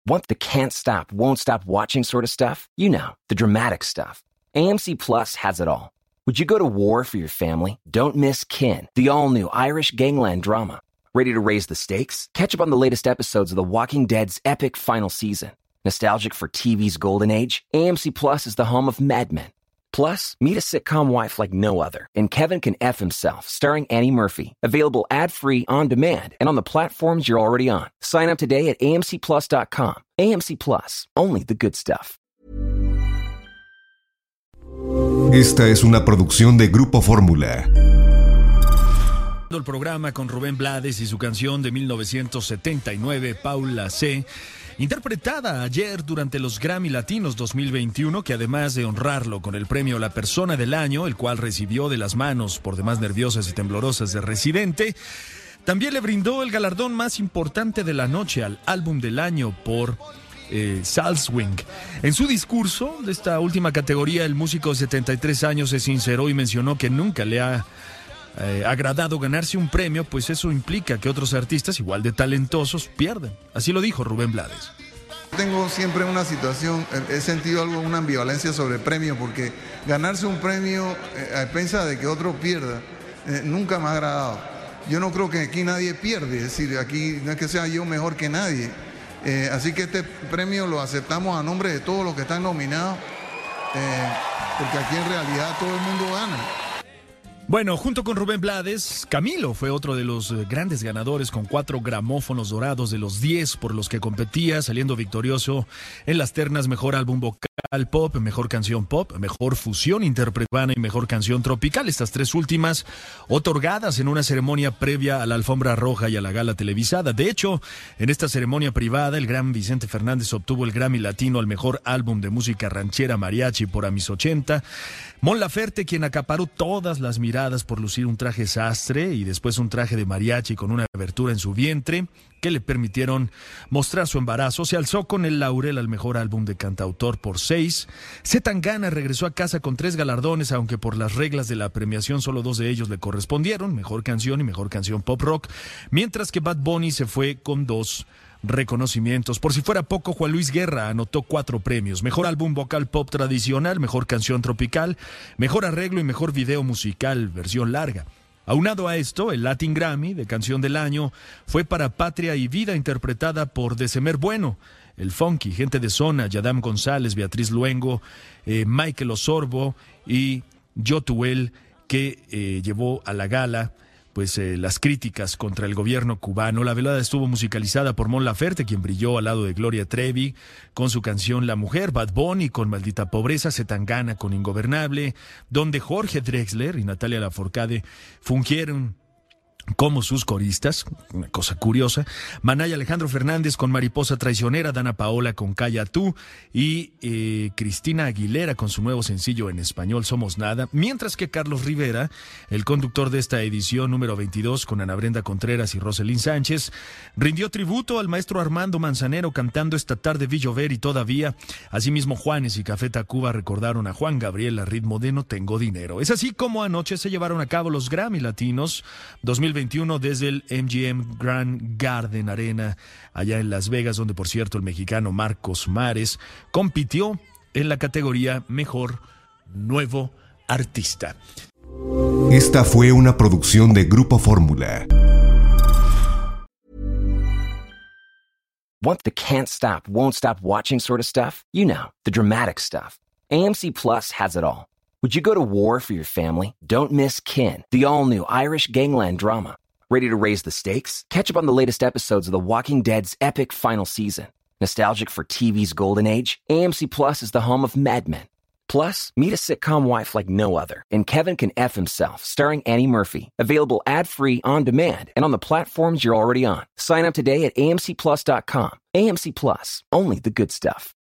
Want the can't stop, won't stop watching sort of stuff? You know, the dramatic stuff. AMC Plus has it all. Would you go to war for your family? Don't miss Kin, the all-new Irish gangland drama. Ready to raise the stakes? Catch up on the latest episodes of The Walking Dead's epic final season. Nostalgic for TV's golden age? AMC Plus is the home of Mad Men. Plus, meet a sitcom wife like no other in Kevin Can F Himself, starring Annie Murphy. Available ad-free, on demand, and on the platforms you're already on. Sign up today at amcplus.com. AMC Plus, only the good stuff. Esta es una producción de Grupo Fórmula. El programa con Rubén Blades y su canción de 1979, Paula C., interpretada ayer durante los Grammy Latinos 2021, que además de honrarlo con el premio La Persona del Año, el cual recibió de las manos por demás nerviosas y temblorosas de Residente, también le brindó el galardón más importante de la noche al álbum del año por Salzwing. En su discurso de esta última categoría, el músico de 73 años se sinceró y mencionó que nunca le ha agradado ganarse un premio, pues eso implica que otros artistas igual de talentosos pierden. Así lo dijo Rubén Blades. Tengo siempre una situación, he sentido una ambivalencia sobre el premio, porque ganarse un premio a expensas de que otro pierda, nunca me ha agradado. Yo no creo que aquí nadie pierde, es decir, aquí no es que sea yo mejor que nadie. Así que este premio lo aceptamos a nombre de todos los que están nominados, porque aquí en realidad todo el mundo gana. Bueno, junto con Rubén Blades, Camilo fue otro de los grandes ganadores con 4 gramófonos dorados de los 10 por los que competía, saliendo victorioso en las ternas Mejor Álbum Vocal Pop, Mejor Canción Pop, Mejor Fusión Interpretada y Mejor Canción Tropical. Estas 3 últimas otorgadas en una ceremonia previa a la Alfombra Roja y a la gala televisada. De hecho, en esta ceremonia privada, el gran Vicente Fernández obtuvo el Grammy Latino al Mejor Álbum de Música Ranchera Mariachi por A Mis 80. Mon Laferte, quien acaparó todas las miradas por lucir un traje sastre y después un traje de mariachi con una abertura en su vientre que le permitieron mostrar su embarazo, se alzó con el laurel al Mejor Álbum de Cantautor por 6. C. Tangana regresó a casa con 3 galardones, aunque por las reglas de la premiación solo 2 de ellos le correspondieron, Mejor Canción y Mejor Canción Pop Rock, mientras que Bad Bunny se fue con 2 reconocimientos. Por si fuera poco, Juan Luis Guerra anotó 4 premios: Mejor Álbum Vocal Pop Tradicional, Mejor Canción Tropical, Mejor Arreglo y Mejor Video Musical Versión Larga. Aunado a esto, el Latin Grammy de Canción del Año fue para Patria y Vida, interpretada por Desemer Bueno, El Funky, Gente de Zona, Yadam González, Beatriz Luengo, Michael Osorbo y Yotuel, que llevó a la gala las críticas contra el gobierno cubano. La velada estuvo musicalizada por Mon Laferte, quien brilló al lado de Gloria Trevi con su canción La Mujer, Bad Bunny con Maldita Pobreza, C. Tangana con Ingobernable, donde Jorge Drexler y Natalia Lafourcade fungieron como sus coristas, una cosa curiosa. Manay Alejandro Fernández con Mariposa Traicionera, Dana Paola con Calla Tú y Cristina Aguilera con su nuevo sencillo en español Somos Nada, mientras que Carlos Rivera, el conductor de esta edición número 22 con Ana Brenda Contreras y Roselín Sánchez, rindió tributo al maestro Armando Manzanero cantando Esta tarde vi llover y todavía. Asimismo, Juanes y Café Tacuba recordaron a Juan Gabriel a ritmo de No tengo dinero. Es así como anoche se llevaron a cabo los Grammy Latinos 2021 desde el MGM Grand Garden Arena allá en Las Vegas, donde por cierto el mexicano Marcos Mares compitió en la categoría Mejor Nuevo Artista. Esta fue una producción de Grupo Fórmula. Want the can't stop, won't stop watching sort of stuff? You know, the dramatic stuff. AMC Plus has it all. Would you go to war for your family? Don't miss Kin, the all-new Irish gangland drama. Ready to raise the stakes? Catch up on the latest episodes of The Walking Dead's epic final season. Nostalgic for TV's golden age? AMC Plus is the home of Mad Men. Plus, meet a sitcom wife like no other in Kevin Can F Himself, starring Annie Murphy. Available ad-free, on demand, and on the platforms you're already on. Sign up today at amcplus.com. AMC Plus, only the good stuff.